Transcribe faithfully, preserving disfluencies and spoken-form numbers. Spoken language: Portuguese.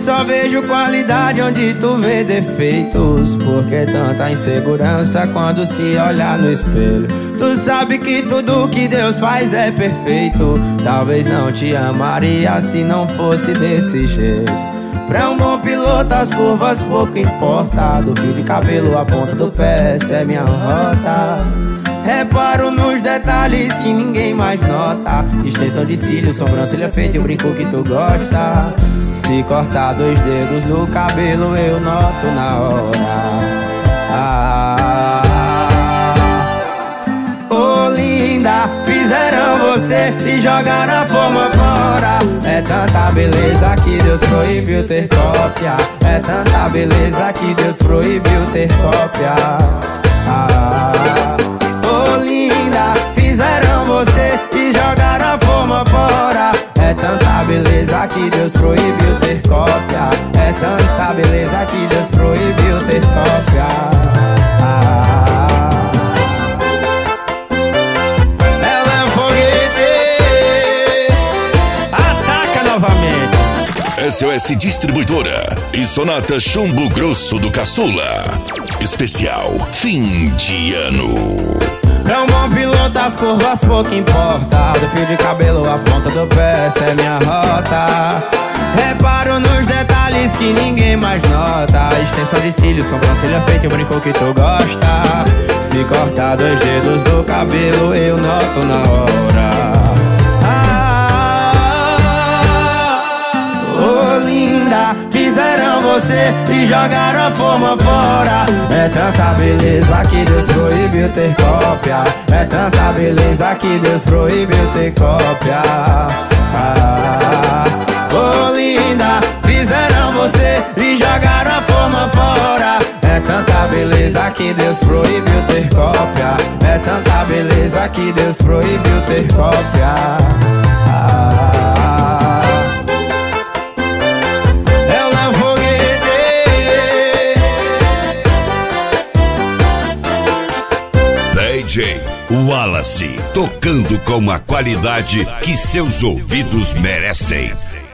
só vejo qualidade onde tu vê defeitos. Por que tanta insegurança quando se olhar no espelho? Tu sabe que tudo que Deus faz é perfeito. Talvez não te amaria se não fosse desse jeito. Pra um bom piloto as curvas pouco importa. Do fio de cabelo à ponta do pé, essa é minha rota. Reparo nos detalhes que ninguém mais nota. Extensão de cílios, sobrancelha feita e o brinco que tu gosta. Se cortar dois dedos do cabelo eu noto na hora. Ah, oh linda, fizeram você e jogaram a forma fora. É tanta beleza que Deus proibiu ter cópia. É tanta beleza que Deus proibiu ter cópia. Ah, oh linda, fizeram você e jogaram a forma fora. É tanta beleza que Deus proibiu ter cópia. É tanta beleza que Deus proibiu ter cópia. Ah, ela é um foguete. Ataca novamente. S O S Distribuidora e Sonata Chumbo Grosso do Caçula. Especial fim de ano. Pra um bom piloto as curvas pouco importa. Do fio de cabelo à ponta do pé, essa é minha rota. Reparo nos detalhes que ninguém mais nota. Extensão de cílios, sobrancelha feita e o brinco que tu gosta. Se cortar dois dedos do cabelo eu noto na hora. Fizeram você e jogaram a forma fora. É tanta beleza que Deus proibiu ter cópia. É tanta beleza que Deus proibiu ter cópia. Ah, oh linda, fizeram você e jogaram a forma fora. É tanta beleza que Deus proibiu ter cópia. É tanta beleza que Deus proibiu ter cópia. Ah, D J Wallace, tocando com a qualidade que seus ouvidos merecem.